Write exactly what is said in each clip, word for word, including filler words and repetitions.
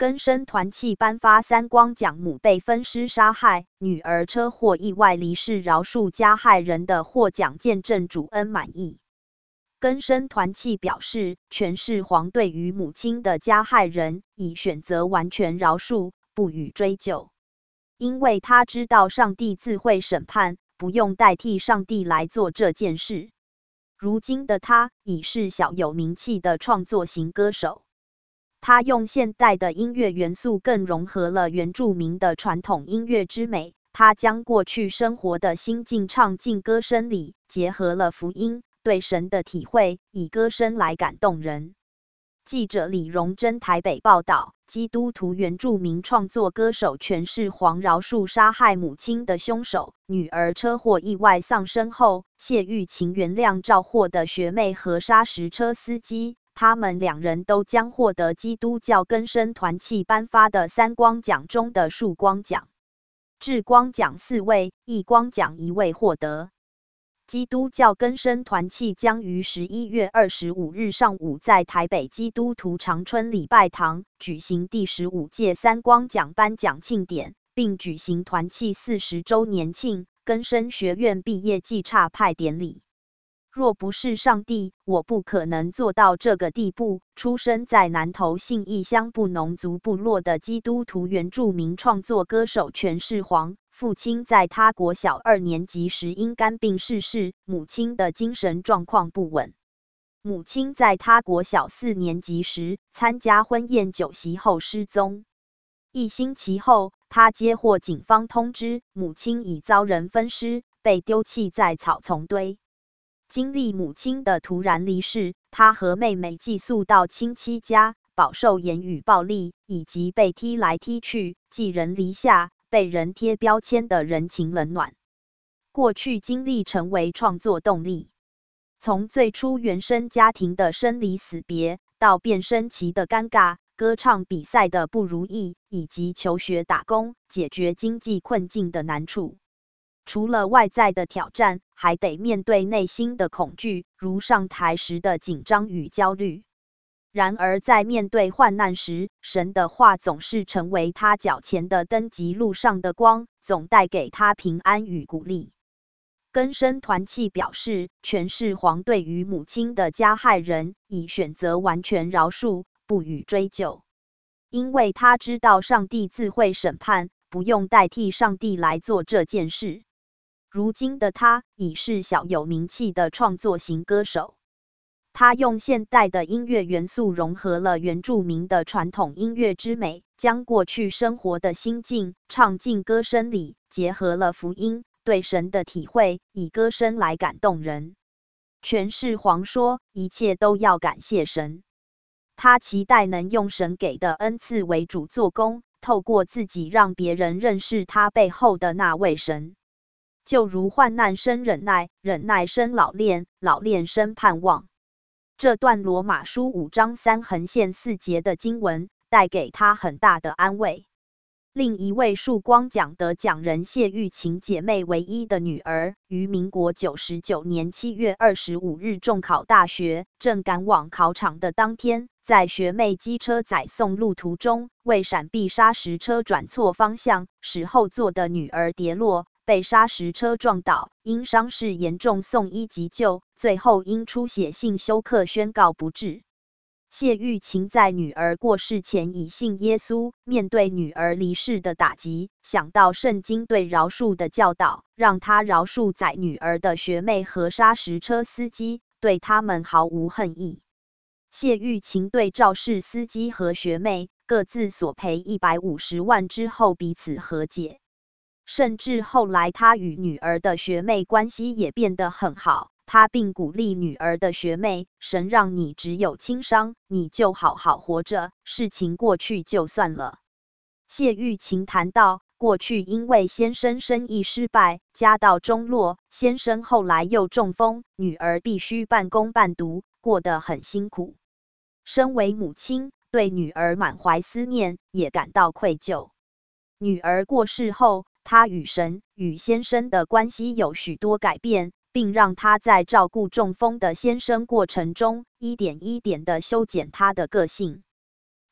更生团契颁发三光奖，母被分尸杀害，女儿车祸意外离世，饶恕加害人的获奖见证主恩满意。更生团契表示，全世皇对于母亲的加害人已选择完全饶恕，不予追究，因为他知道上帝自会审判，不用代替上帝来做这件事。如今的他已是小有名气的创作型歌手，他用现代的音乐元素更融合了原住民的传统音乐之美。他将过去生活的心境唱进歌声里，结合了福音对神的体会，以歌声来感动人。记者李荣珍台北报道，基督徒原住民创作歌手全世皇饶恕杀害母亲的凶手，女儿车祸意外丧生后，谢玉琴原谅肇祸的学妹和砂石车司机，他们两人都将获得基督教更生团契颁发的三光奖中的曙光奖。至光奖四位，一光奖一位获得。基督教更生团契将于十一月二十五日上午在台北基督徒长春礼拜堂举行第十五届三光奖颁奖庆典，并举行团契四十周年庆更生学院毕业暨差派典礼。若不是上帝，我不可能做到这个地步。出生在南投信义乡布农族部落的基督徒原住民创作歌手全世皇，父亲在他国小二年级时因肝病逝世，母亲的精神状况不稳。母亲在他国小四年级时参加婚宴酒席后失踪。一星期后，他接获警方通知，母亲已遭人分尸，被丢弃在草丛堆。经历母亲的突然离世，他和妹妹寄宿到亲戚家，饱受言语暴力以及被踢来踢去、寄人篱下、被人贴标签的人情冷暖。过去经历成为创作动力。从最初原生家庭的生离死别，到变声期的尴尬、歌唱比赛的不如意，以及求学打工、解决经济困境的难处。除了外在的挑战，还得面对内心的恐惧，如上台时的紧张与焦虑。然而在面对患难时，神的话总是成为他脚前的灯及路上的光，总带给他平安与鼓励。更生团契表示，全世皇对于母亲的加害人已选择完全饶恕，不予追究，因为他知道上帝自会审判，不用代替上帝来做这件事。如今的他已是小有名气的创作型歌手，他用现代的音乐元素融合了原住民的传统音乐之美，将过去生活的心境唱进歌声里，结合了福音对神的体会，以歌声来感动人。全世皇说，一切都要感谢神。他期待能用神给的恩赐为主做工，透过自己让别人认识他背后的那位神。就如患难生忍耐，忍耐生老练，老练生盼望。这段罗马书五章三横线四节的经文，带给他很大的安慰。另一位曙光奖得奖人谢玉琴姐妹唯一的女儿，于民国九十九年七月二十五日重考大学，正赶往考场的当天，在学妹机车载送路途中，为闪避砂石车转错方向，使后座的女儿跌落，被砂石车撞倒，因伤势严重送医急救，最后因出血性休克宣告不治。谢玉琴在女儿过世前已信耶稣，面对女儿离世的打击，想到圣经对饶恕的教导，让她饶恕载女儿的学妹和砂石车司机，对他们毫无恨意。谢玉琴对肇事司机和学妹各自索赔一百五十万之后彼此和解，甚至后来她与女儿的学妹关系也变得很好。他并鼓励女儿的学妹，神让你只有轻伤，你就好好活着，事情过去就算了。谢玉琴谈到，过去因为先生生意失败，家道中落，先生后来又中风，女儿必须半工半读，过得很辛苦。身为母亲，对女儿满怀思念，也感到愧疚。女儿过世后，她与神与先生的关系有许多改变，并让他在照顾中风的先生过程中，一点一点地修剪他的个性。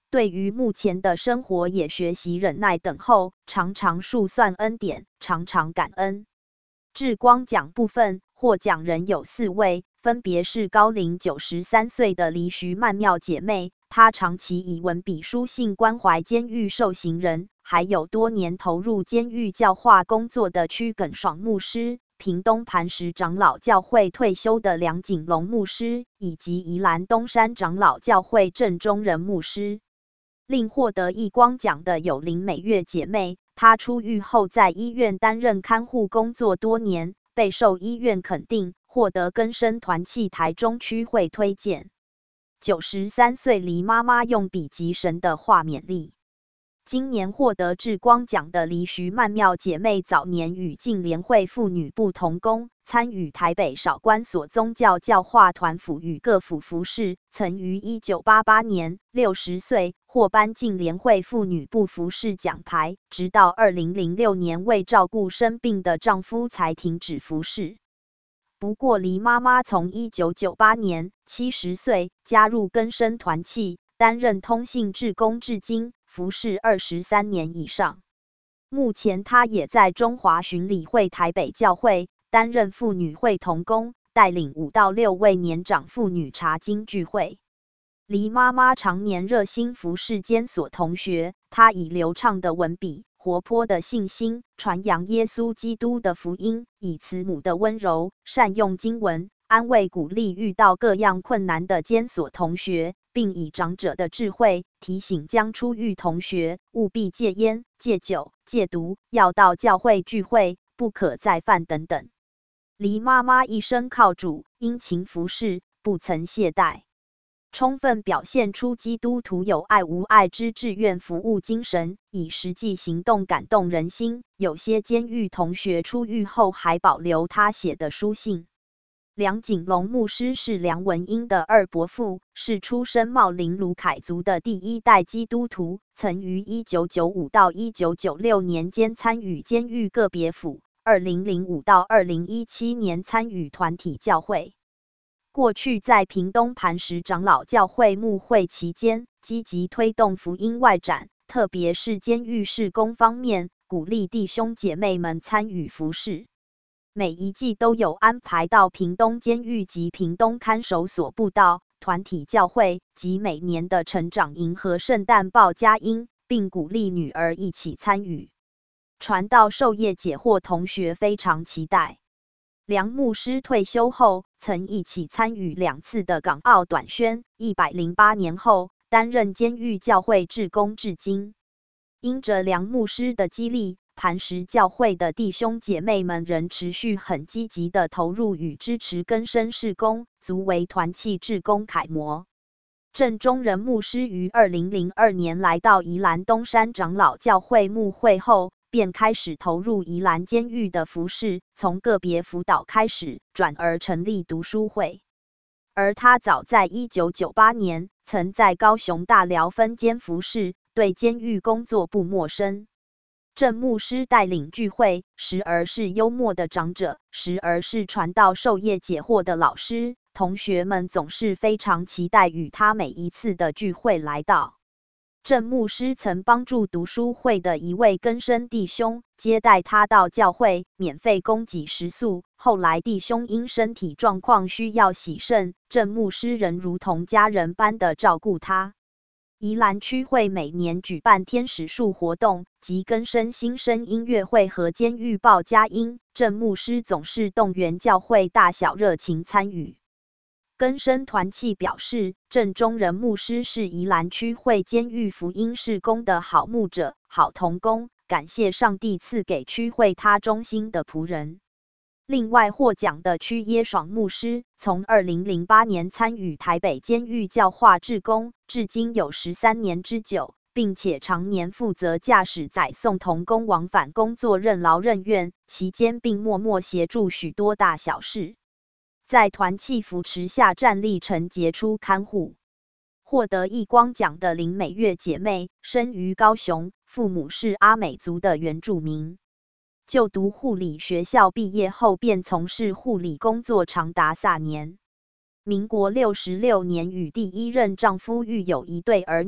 对于目前的生活也学习忍耐等候，常常数算恩典，常常感恩。智光奖部分获奖人有四位，分别是高龄九十三岁的黎徐曼妙姐妹，她长期以文笔书信关怀监狱受刑人，还有多年投入监狱教化工作的屈耿爽牧师，屏东磐石长老教会退休的梁景龙牧师，以及宜兰东山长老教会郑中仁牧师。另获得义光奖的有林美月姐妹，她出狱后在医院担任看护工作多年，备受医院肯定，获得更生团契台中区会推荐。九十三岁黎妈妈用笔及神的话勉励。今年获得智光奖的黎徐曼妙姐妹，早年与净联会妇女部同工，参与台北少管所宗教教化团辅与各府服事，曾于一九八八年六十岁获颁净联会妇女部服事奖牌，直到二零零六年为照顾生病的丈夫才停止服事。不过黎妈妈从一九九八年七十岁加入更生团契，担任通信志工至今，服事二十三年以上。目前她也在中华巡礼会台北教会担任妇女会同工，带领五到六位年长妇女查经聚会。黎妈妈常年热心服事监所同学，她以流畅的文笔、活泼的信心，传扬耶稣基督的福音，以慈母的温柔，善用经文，安慰鼓励遇到各样困难的监所同学，并以长者的智慧提醒将出狱同学务必戒烟、戒酒、戒毒，要到教会聚会，不可再犯等等。黎妈妈一生靠主，殷勤服事，不曾懈怠，充分表现出基督徒有爱无爱之志愿服务精神，以实际行动感动人心。有些监狱同学出狱后还保留他写的书信。梁景龙牧师是梁文音的二伯父，是出身茂林卢凯族的第一代基督徒，曾于一九九五到一九九六年间参与监狱个别辅，二零零五到二零一七年参与团体教会。过去在屏东磐石长老教会牧会期间，积极推动福音外展，特别是监狱事工方面，鼓励弟兄姐妹们参与服事。每一季都有安排到屏东监狱及屏东看守所布道、团体教会及每年的成长营和圣诞报佳音，并鼓励女儿一起参与。传道授业解惑同学非常期待。梁牧师退休后，曾一起参与两次的港澳短宣，一百零八年后担任监狱教会志工至今。因着梁牧师的激励，磐石教会的弟兄姐妹们仍持续很积极的投入与支持更生事工，足为团契志工楷模。郑中仁牧师于二零零二年来到宜兰东山长老教会牧会后，便开始投入宜兰监狱的服事，从个别辅导开始，转而成立读书会。而他早在一九九八年曾在高雄大寮分监服事，对监狱工作不陌生。郑牧师带领聚会，时而是幽默的长者，时而是传道授业解惑的老师，同学们总是非常期待与他每一次的聚会来到。郑牧师曾帮助读书会的一位更生弟兄接待他到教会，免费供给食宿。后来弟兄因身体状况需要洗肾，郑牧师仍如同家人般的照顾他。宜兰区会每年举办天使树活动及更生新生音乐会和监狱报佳音，郑牧师总是动员教会大小热情参与。更生团契表示，郑中仁牧师是宜兰区会监狱福音事工的好牧者、好同工，感谢上帝赐给区会他忠心的仆人。另外获奖的区耶爽牧师，从二零零八年参与台北监狱教化志工，至今有十三年之久，并且常年负责驾驶载送同工往返工作任劳任怨，期间并默默协助许多大小事。在团契扶持下站立成杰出看护。获得义光奖的林美月姐妹，生于高雄，父母是阿美族的原住民。就读护理学校毕业后，便从事护理工作长达三年。民国六十六年与第一任丈夫育有一对儿女，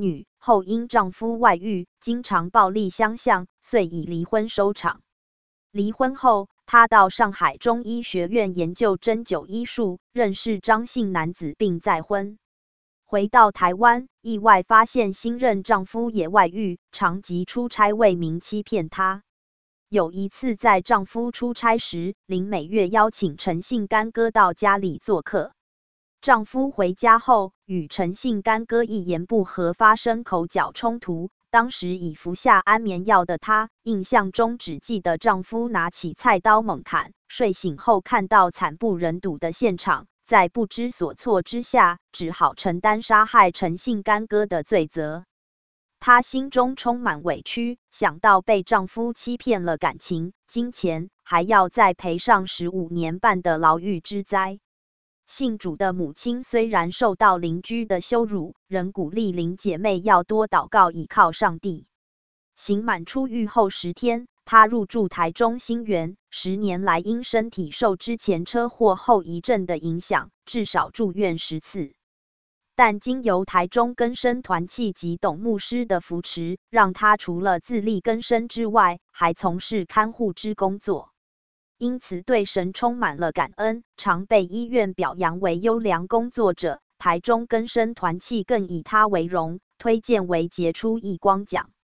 后因丈夫外遇，经常暴力相向，遂以离婚收场。离婚后，她到上海中医学院研究针灸医术，认识张姓男子并再婚。回到台湾，意外发现新任丈夫也外遇，长期出差为名欺骗她。有一次在丈夫出差时，林美月邀请陈姓干哥到家里做客。丈夫回家后，与陈姓干哥一言不合发生口角冲突。当时已服下安眠药的她，印象中只记得丈夫拿起菜刀猛砍。睡醒后看到惨不忍睹的现场，在不知所措之下，只好承担杀害陈姓干哥的罪责。她心中充满委屈，想到被丈夫欺骗了感情、金钱，还要再赔上十五年半的牢狱之灾。信主的母亲虽然受到邻居的羞辱，仍鼓励林姐妹要多祷告，倚靠上帝。刑满出狱后十天，她入住台中新园。十年来，因身体受之前车祸后遗症的影响，至少住院十次。但经由台中更生团契及董牧师的扶持，让她除了自力更生之外，还从事看护之工作。因此对神充满了感恩，常被医院表扬为优良工作者。台中更生团契更以她为荣，推荐为杰出义光奖。